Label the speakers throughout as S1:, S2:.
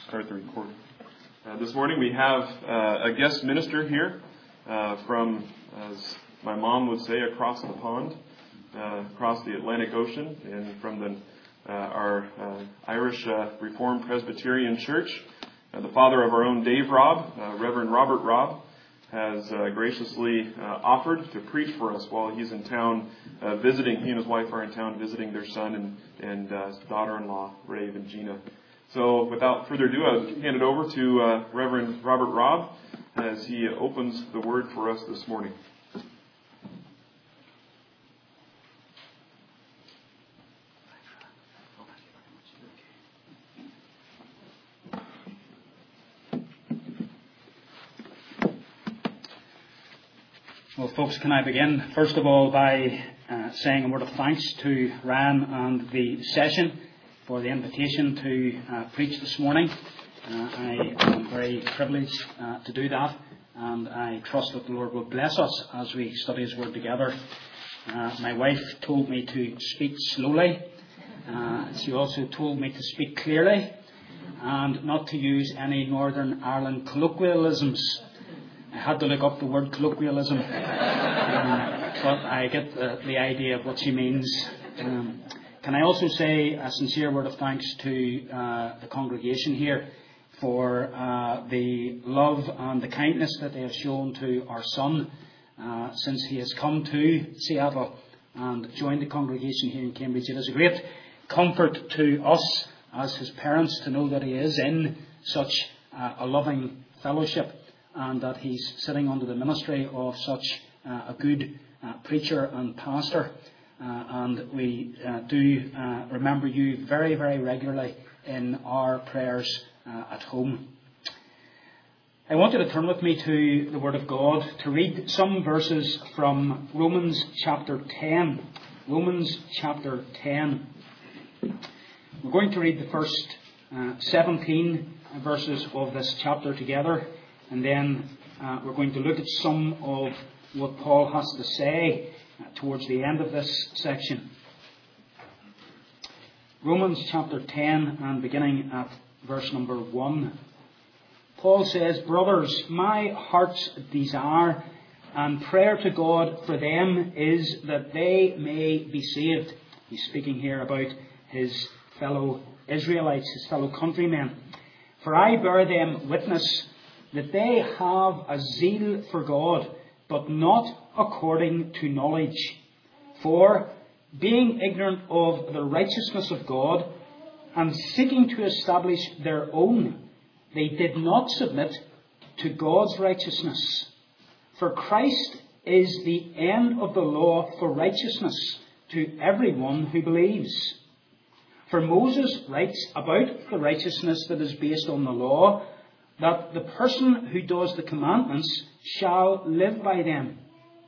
S1: Start the recording. This morning we have a guest minister here from, as my mom would say, across the pond, across the Atlantic Ocean, and from our Irish Reformed Presbyterian Church. The father of our own Dave Robb, Reverend Robert Robb, has graciously offered to preach for us while he's in town visiting. He and his wife are in town visiting their son and his daughter-in-law, Rave and Gina. So without further ado, I'll hand it over to Reverend Robert Robb as he opens the word for us this morning.
S2: Well, folks, can I begin, first of all, by saying a word of thanks to Ryan and the session for the invitation to preach this morning. I am very privileged to do that, and I trust that the Lord will bless us as we study His Word together. My wife told me to speak slowly. She also told me to speak clearly and not to use any Northern Ireland colloquialisms. I had to look up the word colloquialism, but I get the idea of what she means. Can I also say a sincere word of thanks to the congregation here for the love and the kindness that they have shown to our son since he has come to Seattle and joined the congregation here in Cambridge. It is a great comfort to us as his parents to know that he is in such a loving fellowship and that he's sitting under the ministry of such a good preacher and pastor. And we do remember you very, very regularly in our prayers at home. I want you to turn with me to the Word of God to read some verses from Romans chapter 10. Romans chapter 10. We're going to read the first 17 verses of this chapter together, and then we're going to look at some of what Paul has to say towards the end of this section. Romans chapter 10 and beginning at verse number 1. Paul says, "Brothers, my heart's desire and prayer to God for them is that they may be saved." He's speaking here about his fellow Israelites, his fellow countrymen. "For I bear them witness that they have a zeal for God, but not according to knowledge. For, being ignorant of the righteousness of God, and seeking to establish their own, they did not submit to God's righteousness. For Christ is the end of the law for righteousness to everyone who believes. For Moses writes about the righteousness that is based on the law, that the person who does the commandments shall live by them.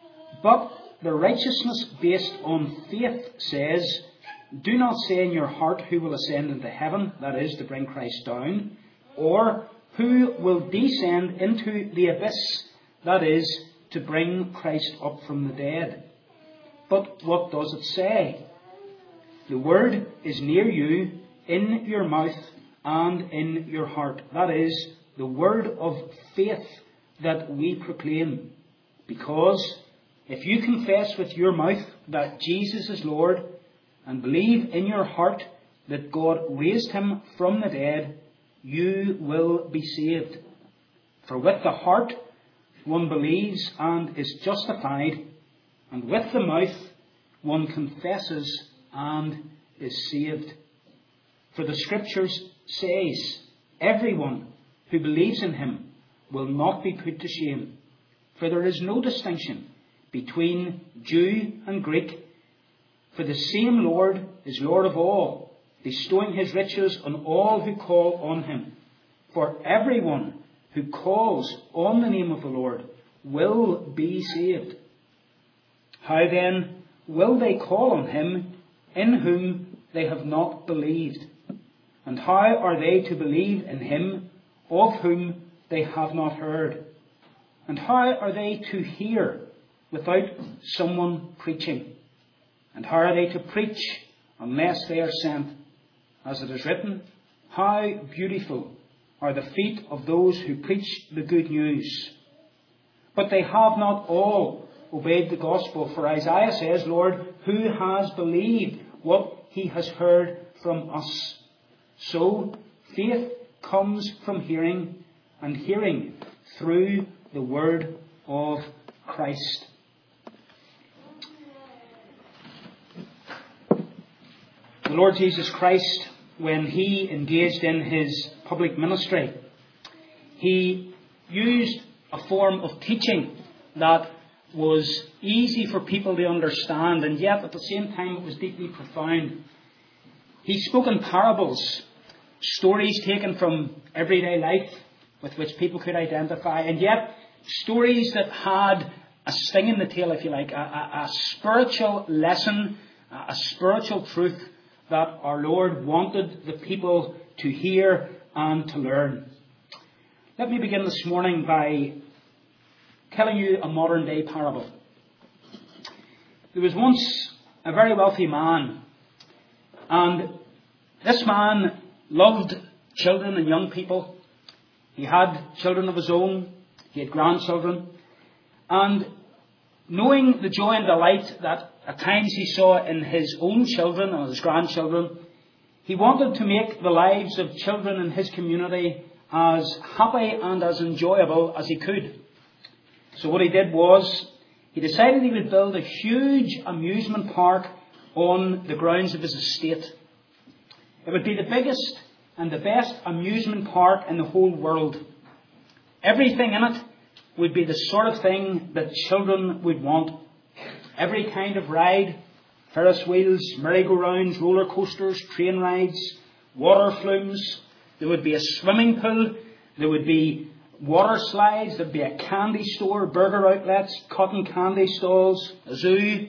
S2: But the righteousness based on faith says, do not say in your heart who will ascend into heaven, that is, to bring Christ down, or who will descend into the abyss, that is, to bring Christ up from the dead. But what does it say? The word is near you, in your mouth and in your heart, that is, the word of faith that we proclaim. Because if you confess with your mouth that Jesus is Lord and believe in your heart that God raised him from the dead, you will be saved. For with the heart one believes and is justified, and with the mouth one confesses and is saved. For the Scriptures says, everyone who believes in him will not be put to shame. For there is no distinction between Jew and Greek. For the same Lord is Lord of all, bestowing his riches on all who call on him. For everyone who calls on the name of the Lord will be saved. How then will they call on him in whom they have not believed? And how are they to believe in him of whom they have not heard? And how are they to hear without someone preaching? And how are they to preach unless they are sent? As it is written, how beautiful are the feet of those who preach the good news. But they have not all obeyed the gospel. For Isaiah says, Lord, who has believed what he has heard from us? So, faith comes from hearing, and hearing through the word of Christ. The Lord Jesus Christ, when he engaged in his public ministry, he used a form of teaching that was easy for people to understand, and yet at the same time it was deeply profound. He spoke in parables, stories taken from everyday life with which people could identify, and yet stories that had a sting in the tail, if you like, a spiritual lesson, a spiritual truth that our Lord wanted the people to hear and to learn. Let me begin this morning by telling you a modern day parable. There was once a very wealthy man, and this man loved children and young people. He had children of his own, he had grandchildren, and knowing the joy and delight that at times he saw in his own children and his grandchildren, he wanted to make the lives of children in his community as happy and as enjoyable as he could. So what he did was, he decided he would build a huge amusement park on the grounds of his estate. It would be the biggest and the best amusement park in the whole world. Everything in it would be the sort of thing that children would want. Every kind of ride, Ferris wheels, merry-go-rounds, roller coasters, train rides, water flumes. There would be a swimming pool. There would be water slides. There would be a candy store, burger outlets, cotton candy stalls, a zoo.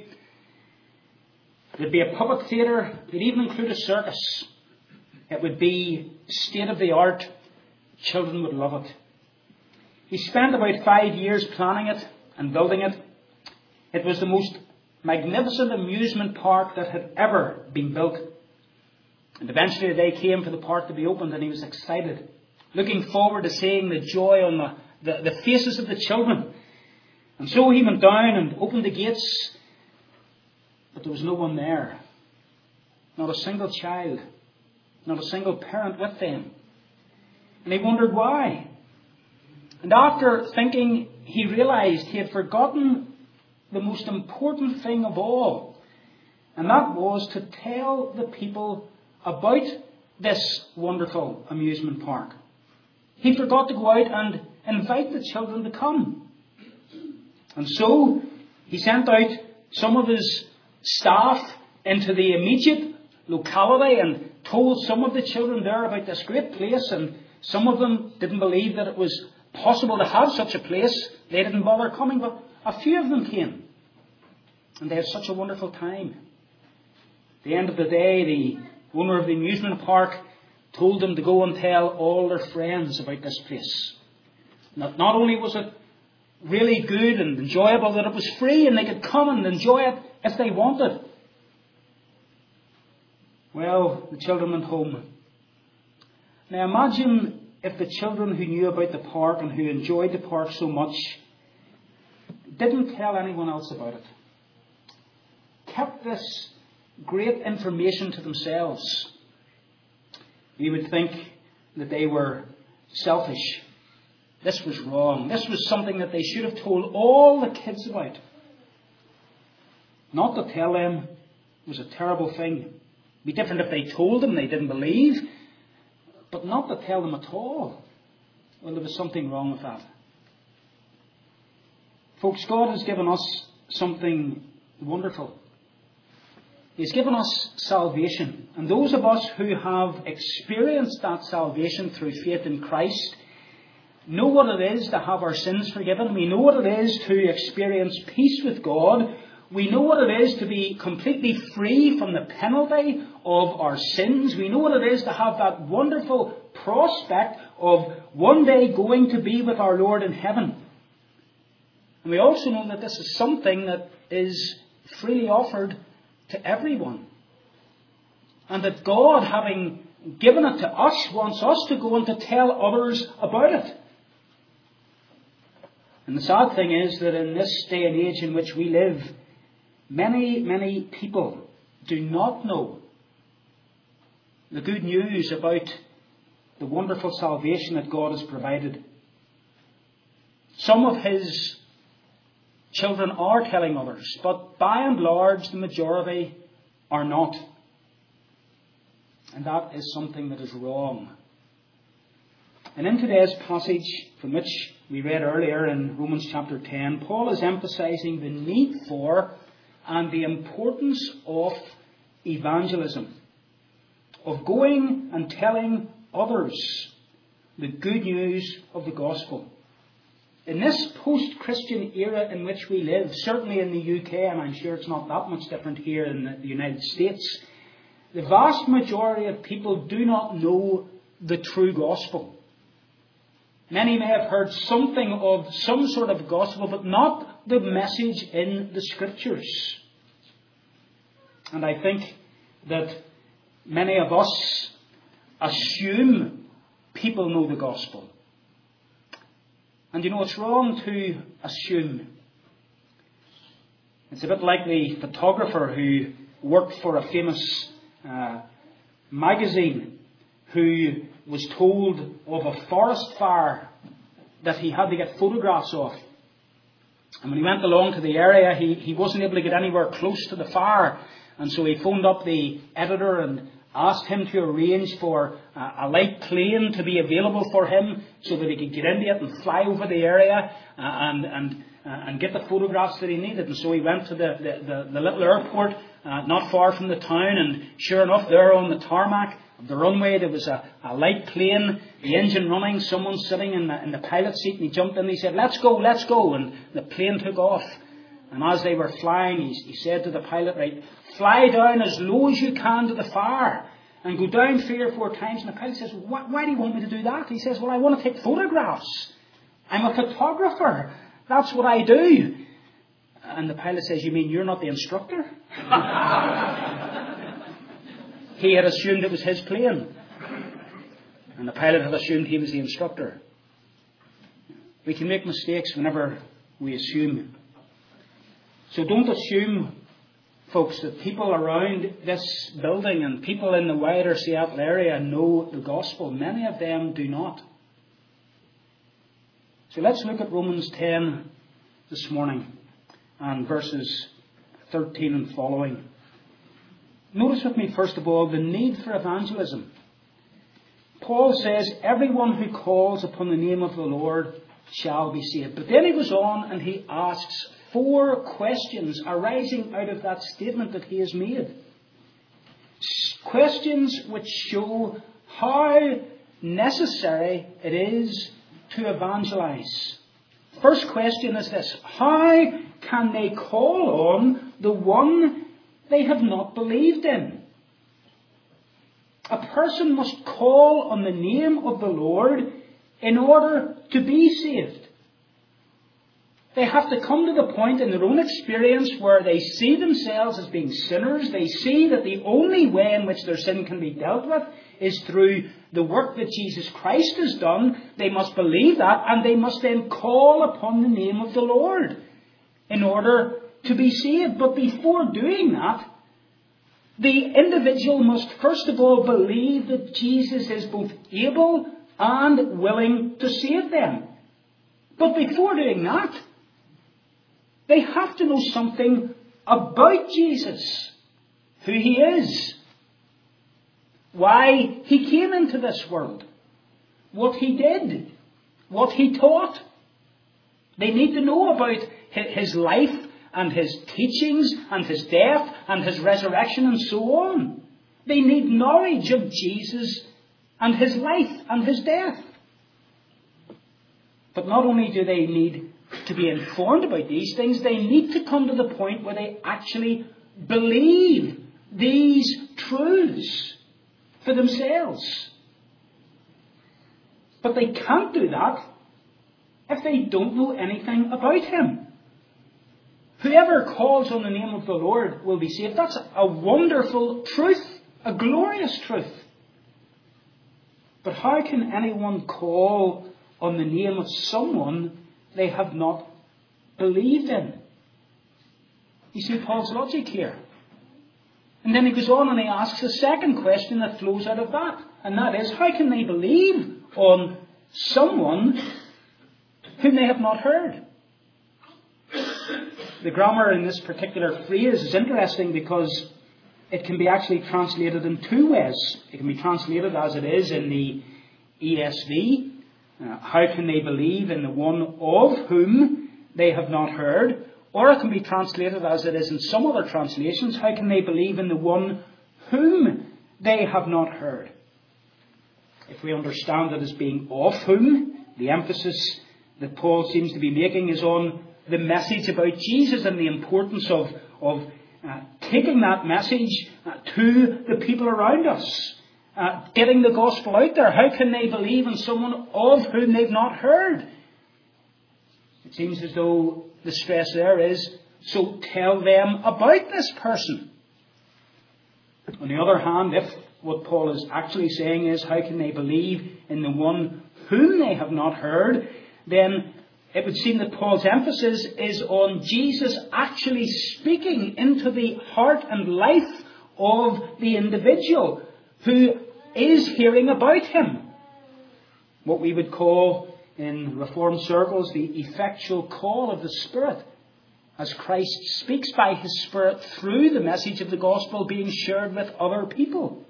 S2: There would be a puppet theatre. It would even include a circus. It would be state-of-the-art. Children would love it. He spent about 5 years planning it and building it. It was the most magnificent amusement park that had ever been built. And eventually the day came for the park to be opened, and he was excited, looking forward to seeing the joy on the faces of the children. And so he went down and opened the gates, but there was no one there. Not a single child, not a single parent with them. And he wondered why. And after thinking, he realized he had forgotten the most important thing of all. And that was to tell the people about this wonderful amusement park. He forgot to go out and invite the children to come. And so he sent out some of his staff into the immediate locality and told some of the children there about this great place, and some of them didn't believe that it was possible to have such a place. They didn't bother coming, but a few of them came. And they had such a wonderful time. At the end of the day, the owner of the amusement park told them to go and tell all their friends about this place. Not only was it really good and enjoyable, that it was free and they could come and enjoy it if they wanted. Well, the children went home. Now imagine if the children who knew about the park and who enjoyed the park so much didn't tell anyone else about it. Kept this great information to themselves. We would think that they were selfish. This was wrong. This was something that they should have told all the kids about. Not to tell them was a terrible thing. It would be different if they told them they didn't believe, but not to tell them at all. Well, there was something wrong with that. Folks, God has given us something wonderful. He's given us salvation. And those of us who have experienced that salvation through faith in Christ know what it is to have our sins forgiven. We know what it is to experience peace with God. We know what it is to be completely free from the penalty of our sins. We know what it is to have that wonderful prospect of one day going to be with our Lord in heaven. And we also know that this is something that is freely offered to everyone. And that God, having given it to us, wants us to go and to tell others about it. And the sad thing is that in this day and age in which we live, many, many people do not know the good news about the wonderful salvation that God has provided. Some of His children are telling others, but by and large the majority are not. And that is something that is wrong. And in today's passage, from which we read earlier in Romans chapter 10, Paul is emphasizing the need for and the importance of evangelism, of going and telling others the good news of the gospel. In this post-Christian era in which we live, certainly in the UK, and I'm sure it's not that much different here in the United States, the vast majority of people do not know the true gospel. Many may have heard something of some sort of gospel, but not the message in the Scriptures. And I think that many of us assume people know the gospel. And you know, it's wrong to assume. It's a bit like the photographer who worked for a famous magazine who was told of a forest fire that he had to get photographs of. And when he went along to the area, he wasn't able to get anywhere close to the fire. And so he phoned up the editor and asked him to arrange for a light plane to be available for him so that he could get into it and fly over the area and get the photographs that he needed. And so he went to the little airport not far from the town, and sure enough, there on the tarmac of the runway there was a light plane, the engine running, someone sitting in the pilot seat, and he jumped in and he said, let's go, and the plane took off. And as they were flying, he said to the pilot, right, fly down as low as you can to the fire and go down 3 or 4 times. And the pilot says, why do you want me to do that? He says, well, I want to take photographs. I'm a photographer. That's what I do. And the pilot says, you mean you're not the instructor? He had assumed it was his plane. And the pilot had assumed he was the instructor. We can make mistakes whenever we assume. So don't assume, folks, that people around this building and people in the wider Seattle area know the gospel. Many of them do not. So let's look at Romans 10 this morning and verses 13 and following. Notice with me, first of all, the need for evangelism. Paul says, everyone who calls upon the name of the Lord shall be saved. But then he goes on and he asks 4 questions arising out of that statement that he has made. Questions which show how necessary it is to evangelize. First question is this: how can they call on the one they have not believed in? A person must call on the name of the Lord in order to be saved. They have to come to the point in their own experience where they see themselves as being sinners. They see that the only way in which their sin can be dealt with is through the work that Jesus Christ has done. They must believe that, and they must then call upon the name of the Lord in order to be saved. But before doing that, the individual must first of all believe that Jesus is both able and willing to save them. But before doing that, they have to know something about Jesus, who He is, why He came into this world, what He did, what He taught. They need to know about His life and His teachings and His death and His resurrection and so on. They need knowledge of Jesus and His life and His death. But not only do they need to be informed about these things, they need to come to the point where they actually believe these truths for themselves. But they can't do that if they don't know anything about Him. Whoever calls on the name of the Lord will be saved. That's a wonderful truth, a glorious truth. But how can anyone call on the name of someone they have not believed in? You see Paul's logic here. And then he goes on and he asks a second question that flows out of that. And that is, how can they believe on someone whom they have not heard? The grammar in this particular phrase is interesting because it can be actually translated in two ways. It can be translated as it is in the ESV. How can they believe in the one of whom they have not heard? Or it can be translated as it is in some other translations. How can they believe in the one whom they have not heard? If we understand it as being of whom, the emphasis that Paul seems to be making is on the message about Jesus and the importance of taking that message to the people around us, getting the gospel out there. How can they believe in someone of whom they've not heard? It seems as though the stress there is, so tell them about this person. On the other hand, if what Paul is actually saying is, how can they believe in the one whom they have not heard, then it would seem that Paul's emphasis is on Jesus actually speaking into the heart and life of the individual who is hearing about him. What we would call in Reformed circles the effectual call of the Spirit, as Christ speaks by His Spirit through the message of the gospel being shared with other people.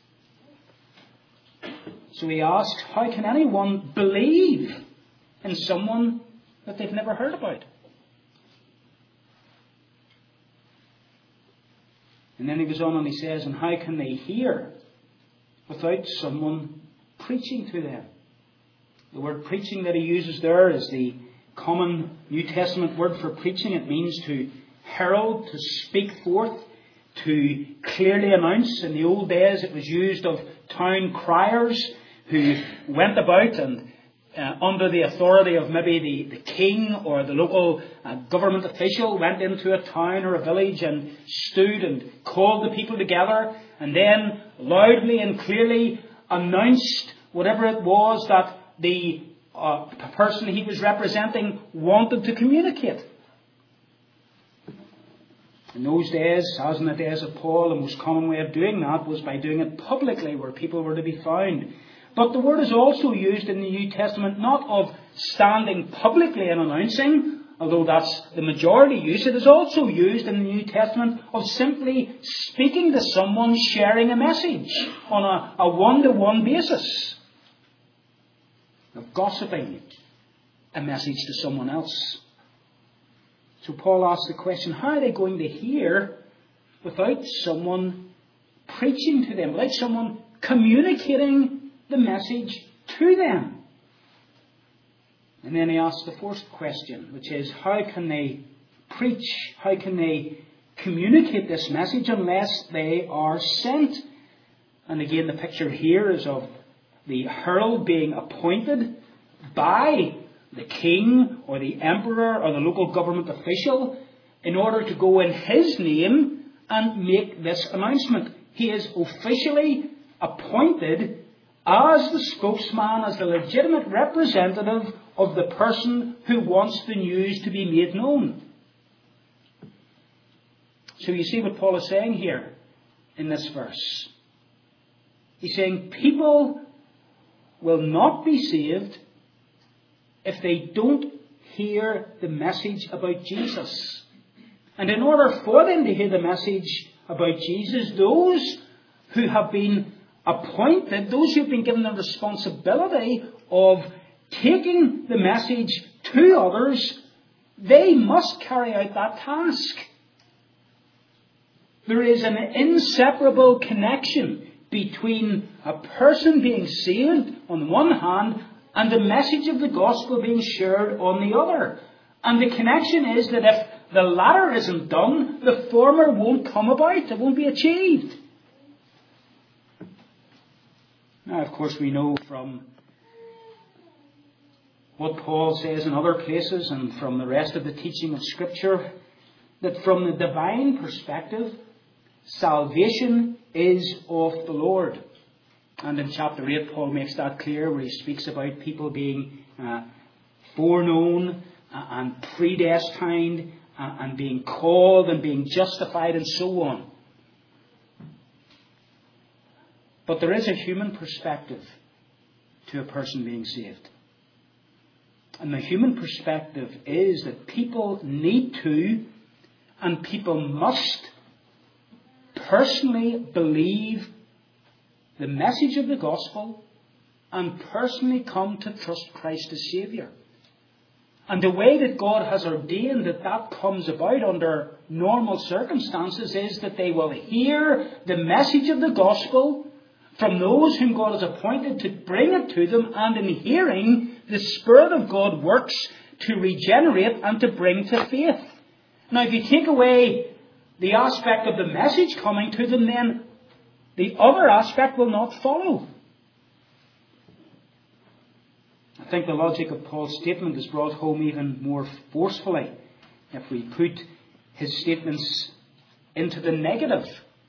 S2: So he asks, how can anyone believe in someone that they've never heard about? And then he goes on and he says, and how can they hear without someone preaching to them? The word preaching that he uses there is the common New Testament word for preaching. It means to herald, to speak forth, to clearly announce. In the old days it was used of town criers who went about and under the authority of maybe the king or the local government official, went into a town or a village and stood and called the people together and then loudly and clearly announced whatever it was that the person he was representing wanted to communicate. In those days, as in the days of Paul, the most common way of doing that was by doing it publicly where people were to be found. But the word is also used in the New Testament not of standing publicly and announcing, although that's the majority use. It is also used in the New Testament of simply speaking to someone, sharing a message on a one-to-one basis. Of gossiping a message to someone else. So Paul asks the question, how are they going to hear without someone preaching to them, without someone communicating the message to them? And then he asks the fourth question, which is, how can they preach, how can they communicate this message unless they are sent? And again, the picture here is of the herald being appointed by the king or the emperor or the local government official in order to go in his name and make this announcement. He is officially appointed as the spokesman, as the legitimate representative of the person who wants the news to be made known. So you see what Paul is saying here in this verse. He's saying people will not be saved if they don't hear the message about Jesus. And in order for them to hear the message about Jesus, those who have been appointed, those who have been given the responsibility of taking the message to others, they must carry out that task. There is an inseparable connection between a person being saved on the one hand and the message of the gospel being shared on the other. And the connection is that if the latter isn't done, the former won't come about. It won't be achieved. Now, of course, we know from what Paul says in other places and from the rest of the teaching of Scripture that from the divine perspective, salvation is of the Lord. And in chapter 8, Paul makes that clear, where he speaks about people being foreknown and predestined and being called and being justified and so on. But there is a human perspective to a person being saved. And the human perspective is that people need to, and people must, personally believe the message of the gospel and personally come to trust Christ as Saviour. And the way that God has ordained that comes about under normal circumstances is that they will hear the message of the gospel from those whom God has appointed to bring it to them, and in hearing, the Spirit of God works to regenerate and to bring to faith. Now, if you take away the aspect of the message coming to them, then the other aspect will not follow. I think the logic of Paul's statement is brought home even more forcefully if we put his statements into the negative.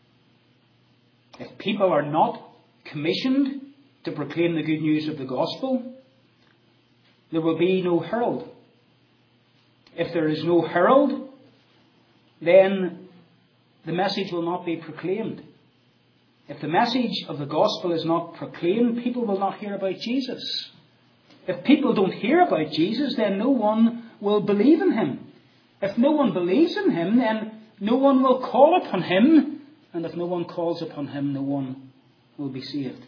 S2: If people are not commissioned to proclaim the good news of the gospel, there will be no herald. If there is no herald, then the message will not be proclaimed. If the message of the gospel is not proclaimed, people will not hear about Jesus. If people don't hear about Jesus, then no one will believe in him. If no one believes in him, then no one will call upon him. And if no one calls upon him, no one will be saved.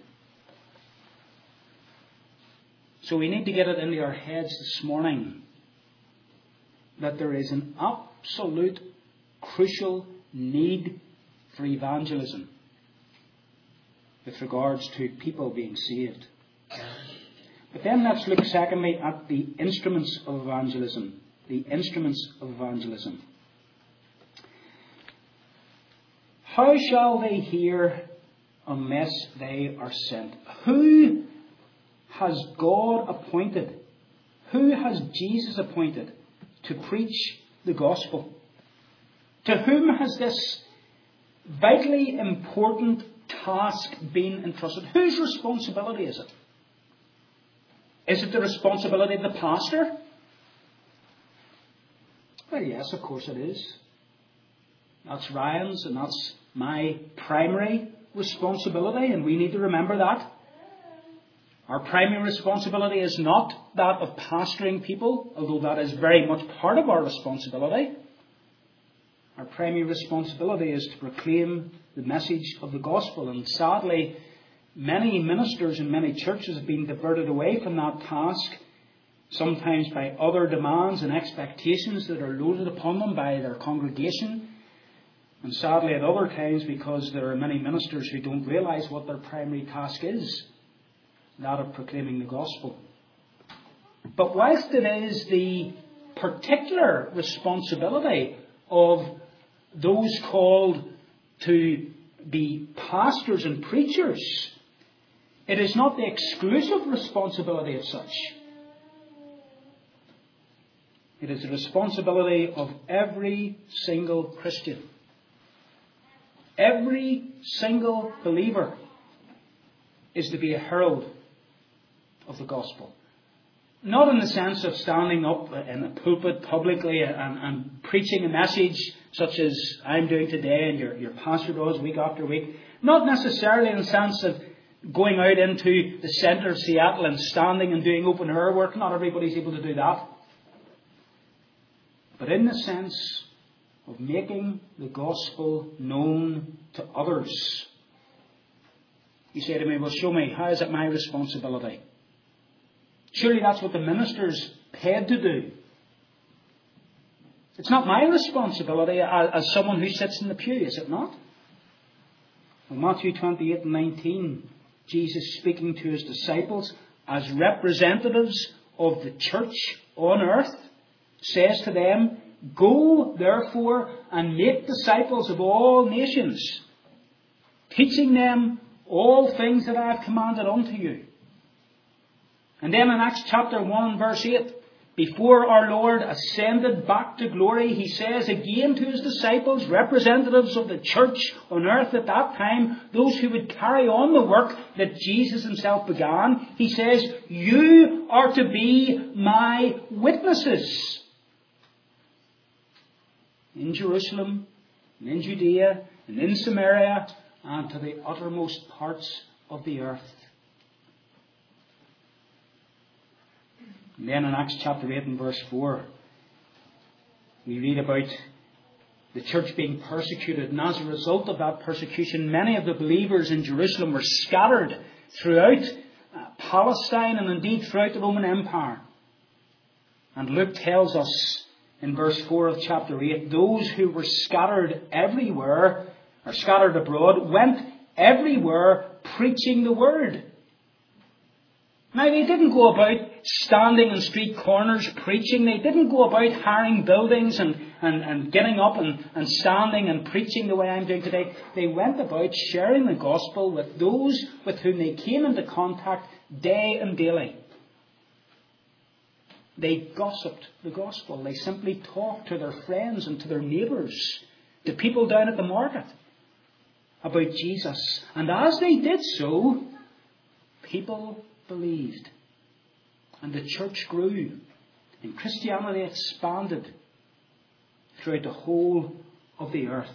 S2: So we need to get it into our heads this morning that there is an absolute crucial need for evangelism with regards to people being saved. But then let's look secondly at the instruments of evangelism. The instruments of evangelism. How shall they hear unless they are sent? Who has God appointed? Who has Jesus appointed to preach the gospel? To whom has this vitally important task been entrusted? Whose responsibility is it? Is it the responsibility of the pastor? Well, yes, of course it is. That's Ryan's and that's my primary responsibility, and we need to remember that. Our primary responsibility is not that of pastoring people, although that is very much part of our responsibility. Our primary responsibility is to proclaim the message of the gospel, and sadly, many ministers in many churches have been diverted away from that task, sometimes by other demands and expectations that are loaded upon them by their congregation, and sadly at other times because there are many ministers who don't realise what their primary task is, that of proclaiming the gospel. But whilst it is the particular responsibility of those called to be pastors and preachers, it is not the exclusive responsibility of such. It is the responsibility of every single Christian. Every single believer is to be a herald of the gospel. Not in the sense of standing up in a pulpit publicly and preaching a message such as I'm doing today and your pastor does week after week. Not necessarily in the sense of going out into the centre of Seattle and standing and doing open air work. Not everybody's able to do that. But in the sense of making the gospel known to others. You say to me, well, show me, how is it my responsibility? Surely that's what the minister's paid to do. It's not my responsibility as someone who sits in the pew, is it not? In Matthew 28 and 19, Jesus speaking to his disciples as representatives of the church on earth, says to them, go therefore and make disciples of all nations, teaching them all things that I have commanded unto you. And then in Acts chapter 1 verse 8, before our Lord ascended back to glory, he says again to his disciples, representatives of the church on earth at that time, those who would carry on the work that Jesus himself began, he says, you are to be my witnesses. In Jerusalem, and in Judea, and in Samaria, and to the uttermost parts of the earth. And then in Acts chapter 8 and verse 4, we read about the church being persecuted. And as a result of that persecution, many of the believers in Jerusalem were scattered throughout Palestine and indeed throughout the Roman Empire. And Luke tells us in verse 4 of chapter 8, those who were scattered everywhere, or scattered abroad, went everywhere preaching the word. Now, they didn't go about standing in street corners preaching. They didn't go about hiring buildings and getting up and standing and preaching the way I'm doing today. They went about sharing the gospel with those with whom they came into contact day and daily. They gossiped the gospel. They simply talked to their friends and to their neighbours, to people down at the market, about Jesus. And as they did so, people believed. And the church grew. And Christianity expanded throughout the whole of the earth.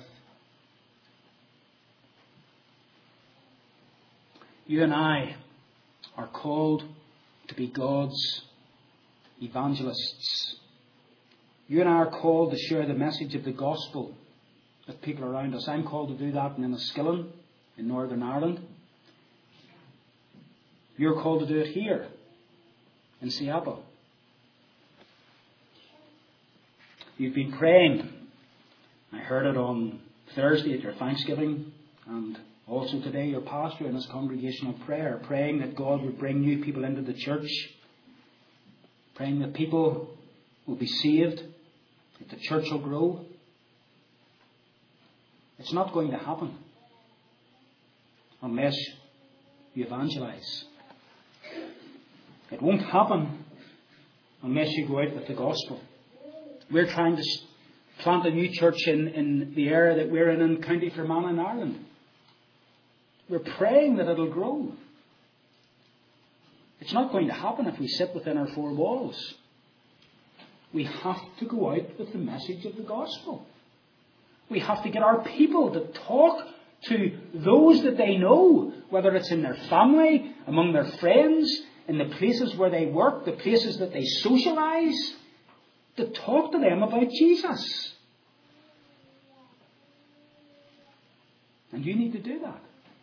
S2: You and I are called to be God's evangelists. You and I are called to share the message of the gospel with people around us. I'm called to do that in Enniskillen, in Northern Ireland. You're called to do it here, in Seattle. You've been praying. I heard it on Thursday at your Thanksgiving, and also today your pastor in his congregational prayer, praying that God would bring new people into the church, praying that people will be saved, that the church will grow. It's not going to happen unless you evangelize. It won't happen unless you go out with the gospel. We're trying to plant a new church in the area that we're in County Fermanagh in Ireland. We're praying that it'll grow. It's not going to happen if we sit within our four walls. We have to go out with the message of the gospel. We have to get our people to talk to those that they know, whether it's in their family, among their friends, in the places where they work, the places that they socialise, to talk to them about Jesus. And you need to do that.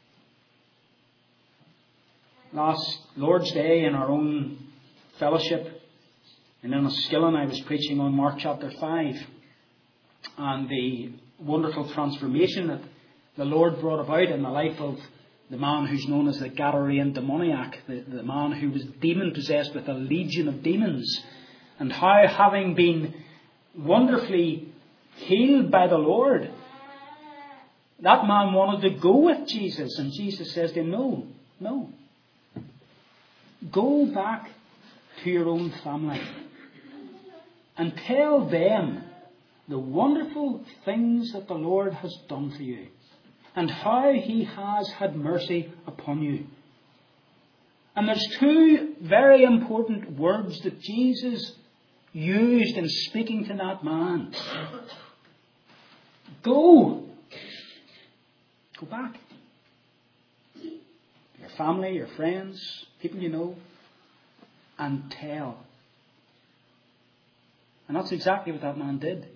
S2: Last Lord's Day in our own fellowship in Enniskillen, I was preaching on Mark chapter 5 and the wonderful transformation that the Lord brought about in the life of the man who's known as the Gadarene demoniac, the man who was demon-possessed with a legion of demons, and how, having been wonderfully healed by the Lord, that man wanted to go with Jesus, and Jesus says to him, no. Go back to your own family and tell them the wonderful things that the Lord has done for you and how He has had mercy upon you. And there's two very important words that Jesus used in speaking to that man. Go. Go back. Your family, your friends, people you know, and tell. And that's exactly what that man did.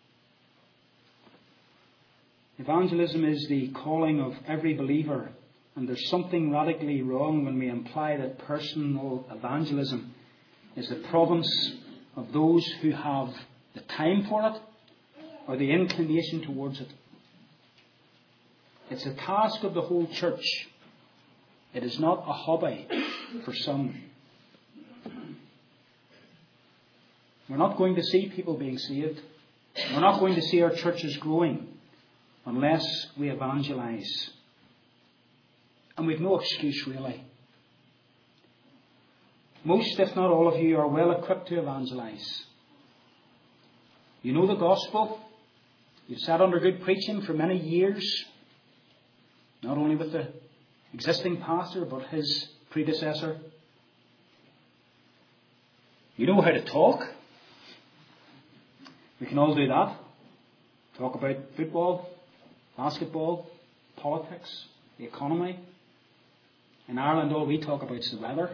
S2: Evangelism is the calling of every believer, and there's something radically wrong when we imply that personal evangelism is the province of those who have the time for it or the inclination towards it. It's a task of the whole church. It is not a hobby for some. We're not going to see people being saved. We're not going to see our churches growing unless we evangelise. And we've no excuse really. Most, if not all of you, are well equipped to evangelize. You know the gospel. You've sat under good preaching for many years, not only with the existing pastor, but his predecessor. You know how to talk. We can all do that. Talk about football, basketball, politics, the economy. In Ireland, all we talk about is the weather.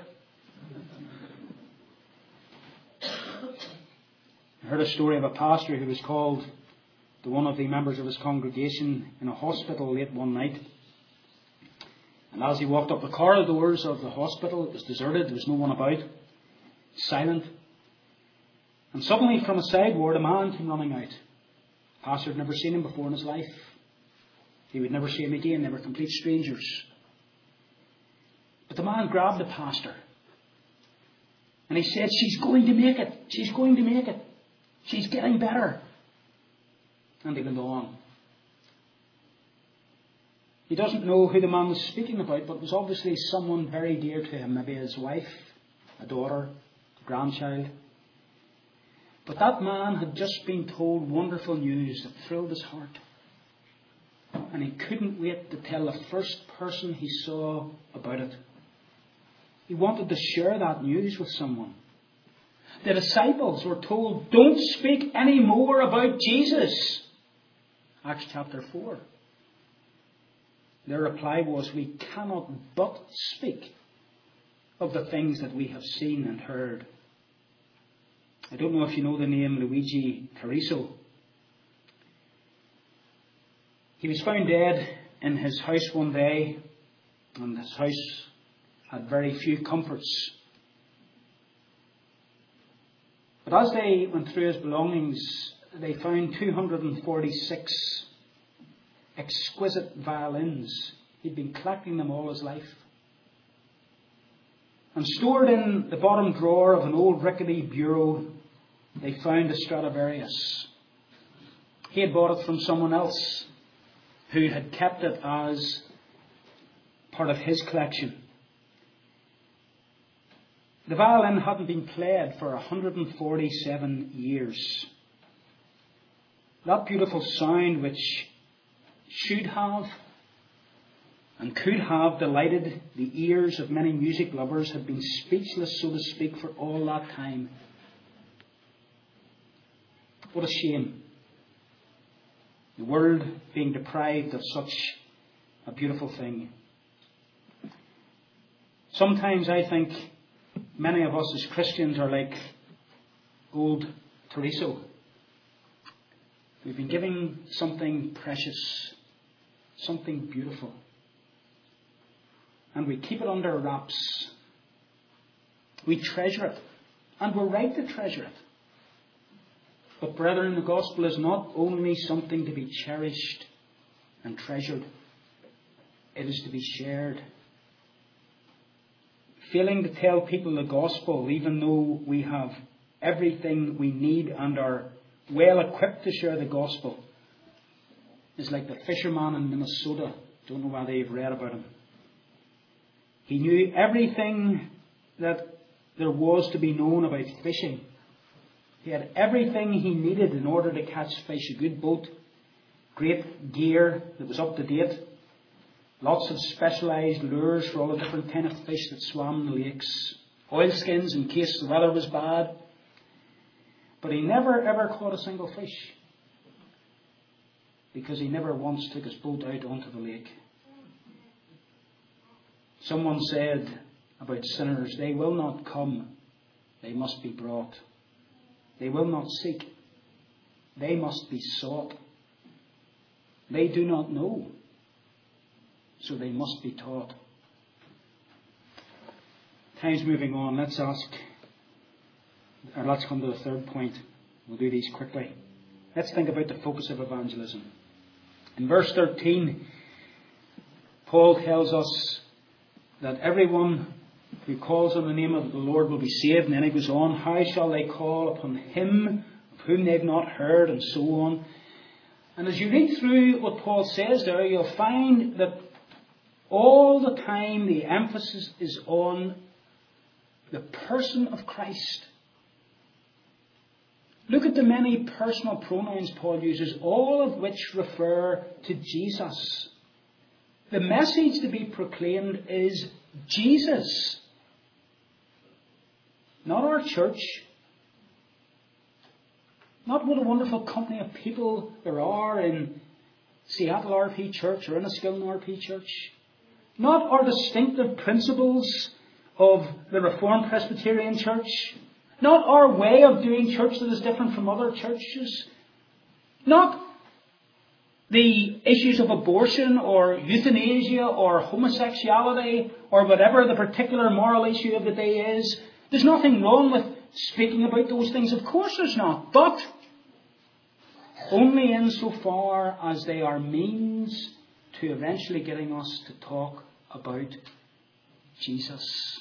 S2: I heard a story of a pastor who was called to one of the members of his congregation in a hospital late one night. And as he walked up the corridors of the hospital, it was deserted, there was no one about, silent. And suddenly from a side ward, a man came running out. The pastor had never seen him before in his life. He would never see him again, they were complete strangers. But the man grabbed the pastor. And he said, "She's going to make it. She's going to make it. She's getting better." And he went on. He doesn't know who the man was speaking about, but it was obviously someone very dear to him. Maybe his wife, a daughter, a grandchild. But that man had just been told wonderful news that thrilled his heart. And he couldn't wait to tell the first person he saw about it. He wanted to share that news with someone. The disciples were told, "Don't speak any more about Jesus." Acts chapter 4. Their reply was, "We cannot but speak of the things that we have seen and heard." I don't know if you know the name Luigi Cariso. He was found dead in his house one day, and his house had very few comforts. But as they went through his belongings, they found 246 exquisite violins. He'd been collecting them all his life. And stored in the bottom drawer of an old rickety bureau, they found a Stradivarius. He had bought it from someone else who had kept it as part of his collection. The violin hadn't been played for 147 years. That beautiful sound, which should have and could have delighted the ears of many music lovers, had been speechless, so to speak, for all that time. What a shame. The world being deprived of such a beautiful thing. Sometimes I think many of us as Christians are like old Cariso. We've been given something precious, something beautiful. And we keep it under wraps. We treasure it. And we're right to treasure it. But brethren, the gospel is not only something to be cherished and treasured. It is to be shared. Failing to tell people the gospel, even though we have everything we need and are well equipped to share the gospel, is like the fisherman in Minnesota. Don't know whether you've read about him. He knew everything that there was to be known about fishing. He had everything he needed in order to catch fish. A good boat, great gear that was up to date, lots of specialised lures for all the different kind of fish that swam in the lakes, oilskins in case the weather was bad. But he never ever caught a single fish, because he never once took his boat out onto the lake. Someone said about sinners, they will not come, they must be brought. They will not seek, they must be sought. They do not know, so they must be taught. Time's moving on. Let's come to the third point. We'll do these quickly. Let's think about the focus of evangelism. In verse 13, Paul tells us that everyone who calls on the name of the Lord will be saved. And then he goes on, how shall they call upon him of whom they've not heard, and so on. And as you read through what Paul says there, you'll find that all the time the emphasis is on the person of Christ. Look at the many personal pronouns Paul uses, all of which refer to Jesus. The message to be proclaimed is Jesus. Not our church. Not what a wonderful company of people there are in Seattle RP Church or in Enniskillen RP Church. Not our distinctive principles of the Reformed Presbyterian Church. Not our way of doing church that is different from other churches. Not the issues of abortion or euthanasia or homosexuality or whatever the particular moral issue of the day is. There's nothing wrong with speaking about those things. Of course there's not. But only insofar as they are means to eventually getting us to talk about Jesus.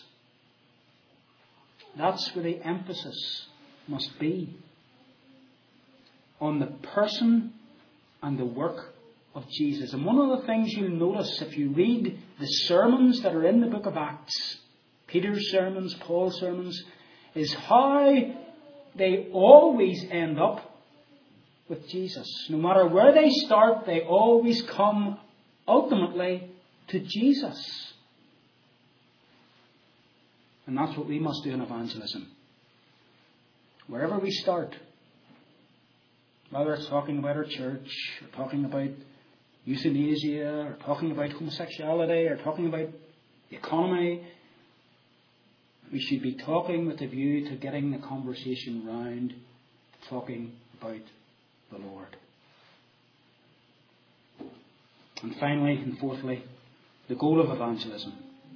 S2: That's where the emphasis must be. On the person and the work of Jesus. And one of the things you'll notice if you read the sermons that are in the book of Acts, Peter's sermons, Paul's sermons, is how they always end up with Jesus. No matter where they start, they always come ultimately to Jesus. And that's what we must do in evangelism. Wherever we start, whether it's talking about our church, or talking about euthanasia, or talking about homosexuality, or talking about the economy, we should be talking with a view to getting the conversation round, talking about the Lord. And finally, and fourthly, the goal of evangelism.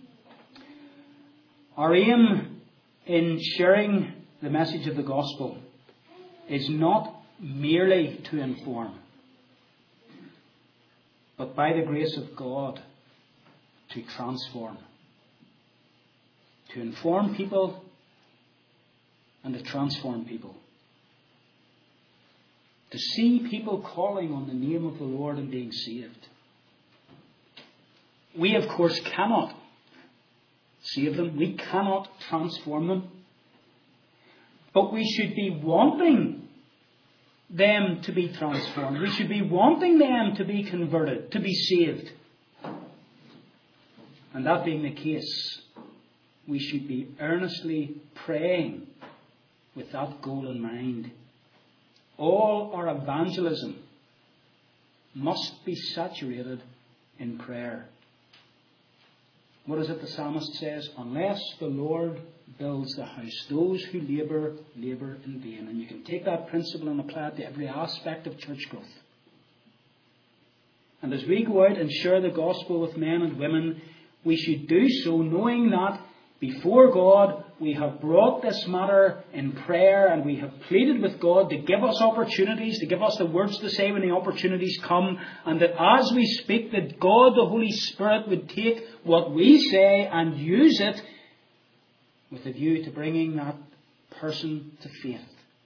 S2: Our aim in sharing the message of the gospel is not merely to inform, but by the grace of God to transform. To inform people and to transform people. To see people calling on the name of the Lord and being saved. We, of course, cannot save them. We cannot transform them. But we should be wanting them to be transformed. We should be wanting them to be converted, to be saved. And that being the case, we should be earnestly praying with that goal in mind. All our evangelism must be saturated in prayer. What is it the psalmist says? Unless the Lord builds the house, those who labour, labour in vain. And you can take that principle and apply it to every aspect of church growth. And as we go out and share the gospel with men and women, we should do so knowing that before God we have brought this matter in prayer and we have pleaded with God to give us opportunities, to give us the words to say when the opportunities come, and that as we speak, that God, the Holy Spirit, would take what we say and use it with a view to bringing that person to faith.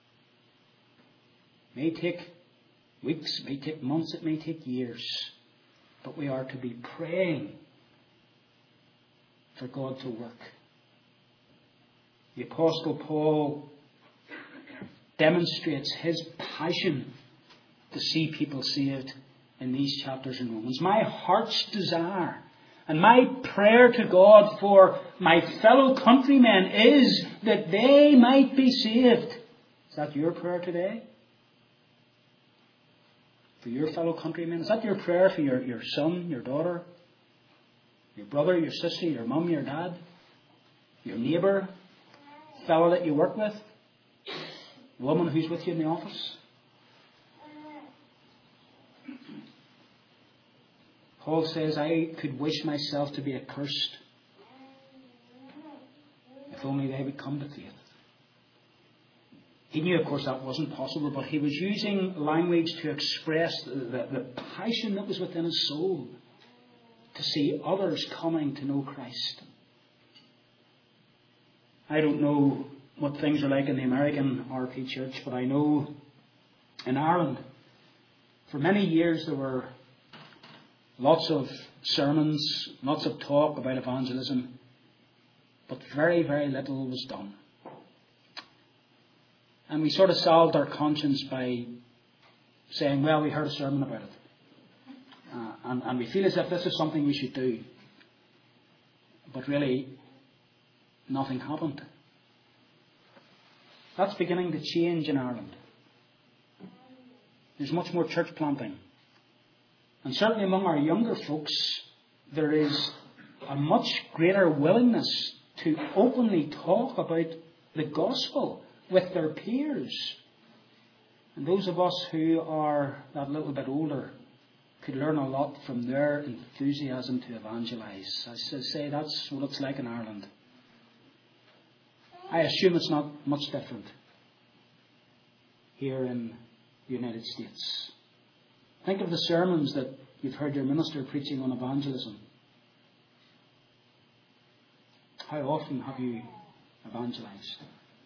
S2: It may take weeks, it may take months, it may take years, but we are to be praying for God to work. The Apostle Paul demonstrates his passion to see people saved in these chapters in Romans. My heart's desire and my prayer to God for my fellow countrymen is that they might be saved. Is that your prayer today? For your fellow countrymen? Is that your prayer for your son, your daughter, your brother, your sister, your mum, your dad, your neighbour, fellow that you work with, woman who's with you in the office? Paul says, I could wish myself to be accursed if only they would come to faith. He knew, of course, that wasn't possible, but he was using language to express the passion that was within his soul to see others coming to know Christ. I don't know what things are like in the American RP Church, but I know in Ireland, for many years there were lots of sermons, lots of talk about evangelism. but very, very little was done. And we sort of salved our conscience by saying, well, we heard a sermon about it. And we feel as if this is something we should do. But really, nothing happened. That's beginning to change in Ireland. There's much more church planting. And certainly among our younger folks, there is a much greater willingness to openly talk about the gospel with their peers. And those of us who are that little bit older could learn a lot from their enthusiasm to evangelize. As I say, that's what it's like in Ireland. I assume it's not much different here in the United States. Think of the sermons that you've heard your minister preaching on evangelism. How often have you evangelized?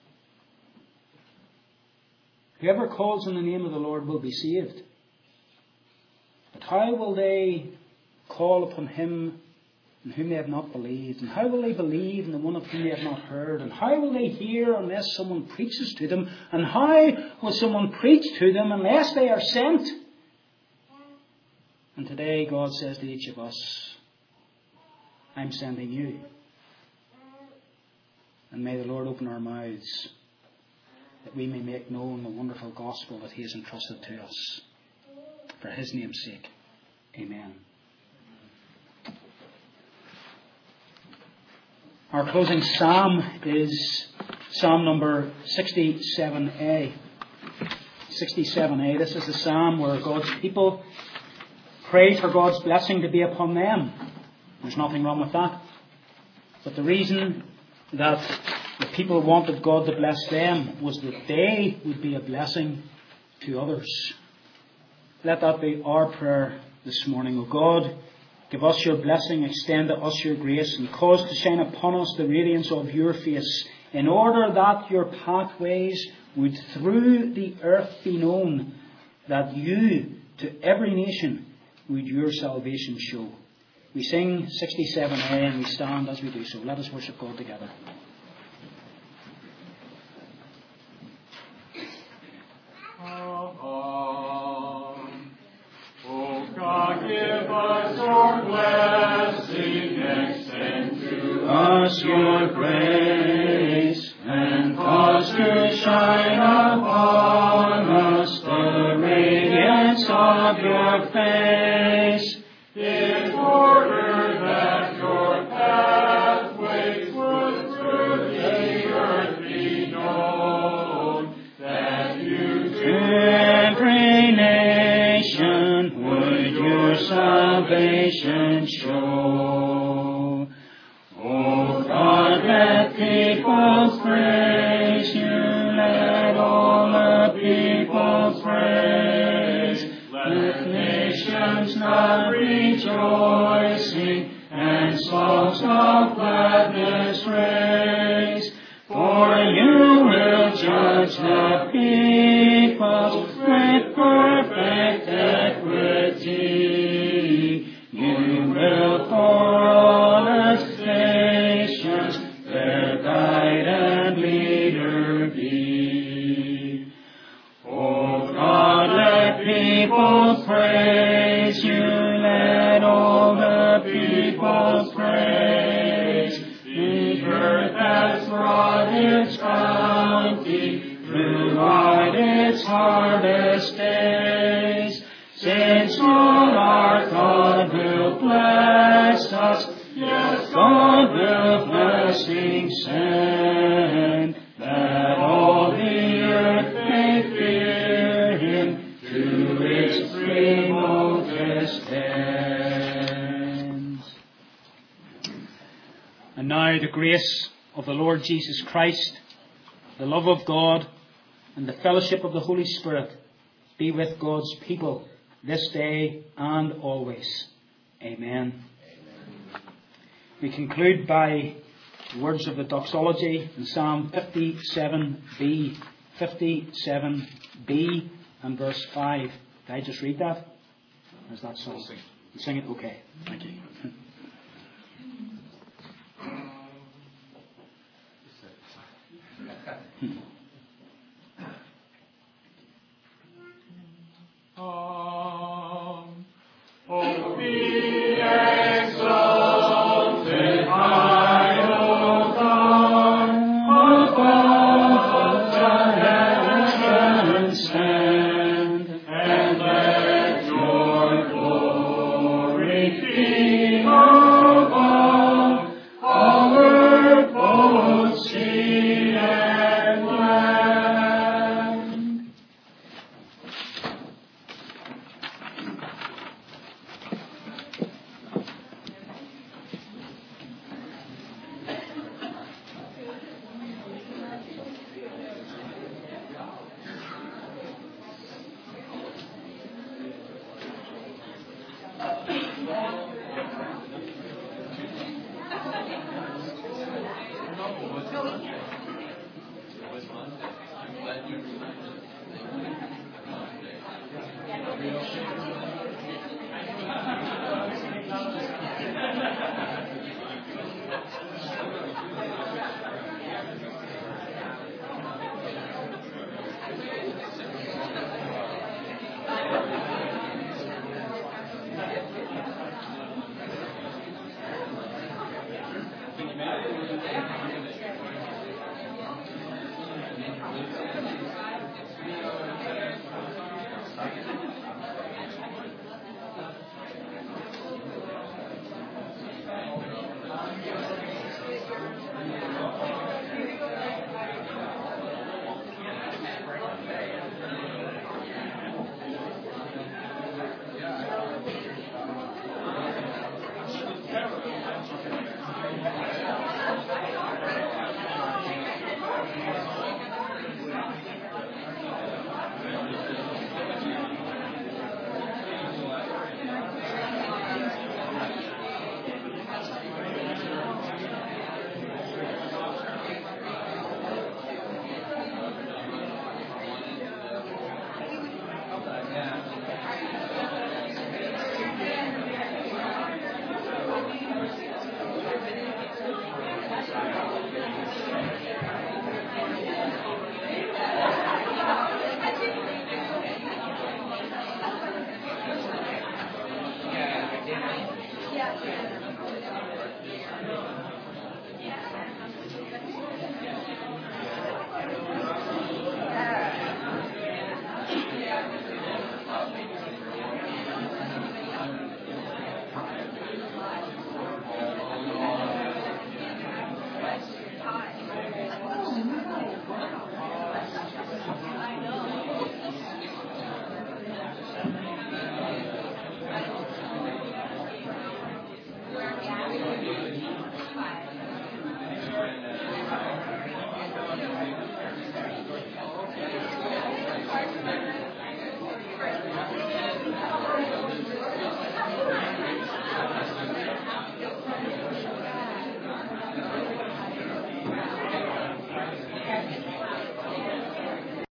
S2: Whoever calls on the name of the Lord will be saved. But how will they call upon him in whom they have not believed? And how will they believe in the one of whom they have not heard? And how will they hear unless someone preaches to them? And how will someone preach to them unless they are sent? And today God says to each of us, I'm sending you. And may the Lord open our mouths that we may make known the wonderful gospel that he has entrusted to us. For his name's sake. Amen. Our closing psalm is Psalm number 67a. 67a. This is the psalm where God's people pray for God's blessing to be upon them. There's nothing wrong with that. But the reason that the people wanted God to bless them was that they would be a blessing to others. Let that be our prayer this morning. O God, give us your blessing, extend to us your grace, and cause to shine upon us the radiance of your face, in order that your pathways would through the earth be known, that you to every nation would your salvation show. We sing 67a and we stand as we do so. Let us worship God together.
S3: Give us your blessing, extend to us your grace, and cause to shine upon us the radiance of your face. In order that your pathways would through the earth be known, that you to every nation would your salvation show. O God, let people praise you, let all the people praise. Let nations not rejoicing and songs of gladness raise. For you will judge the peoples with perfect equity. You will for all nations their guide and leader be. O God, let people praise you, let all the people praise. The earth has brought its bounty throughout its harvest days. Since Lord our God will bless us, yes, God will blessing send, that all the earth may fear him to its remotest ends.
S2: And now the grace of the Lord Jesus Christ, the love of God, and the fellowship of the Holy Spirit be with God's people this day and always. Amen. We conclude by the words of the doxology in Psalm 57b. 57b and verse 5. Did I just read that? Or is that song? Sing it? Okay. Thank you.